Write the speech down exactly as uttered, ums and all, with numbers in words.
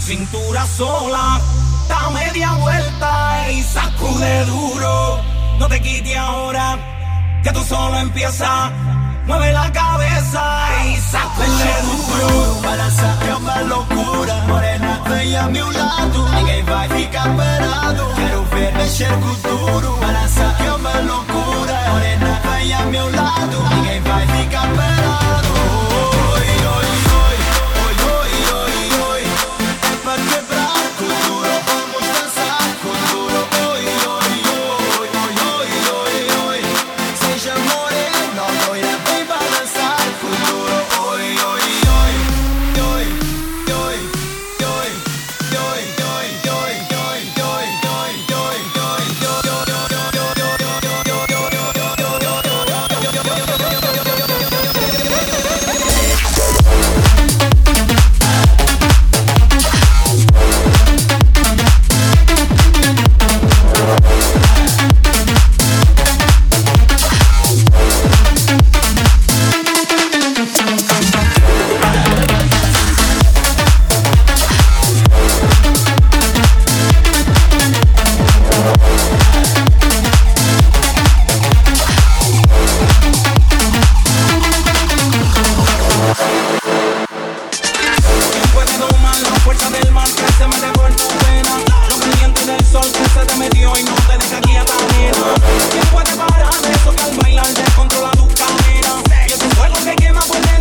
Cintura sola, da media vuelta y sacude duro. No te quites ahora, que tú solo empiezas. Mueve la cabeza y sacude duro. Balança é uma loucura. Morena, vem a meu lado. Ninguém vai ficar parado. Quero ver mexer com duro. Balança é uma loucura. Morena, vem a meu lado. Ninguém vai ficar parado. Oi, oi, oi, oi, oi, oi, oi. É pra quebrar com duro. Vamos dançar com duro. Oi, oi, oi, oi, oi, oi, oi. Seja morena, loira, vem balançar com duro. Oi, oi, oi, oi, oi, oi, oi, oi, oi, oi, oi, fuerza del mar que se mete por tu vena. Lo caliente del sol que se te metió y no te deja quieta, nena. ¿Quién puede parar eso que al bailar descontrola tu cadera? Y ese fuego que quema puede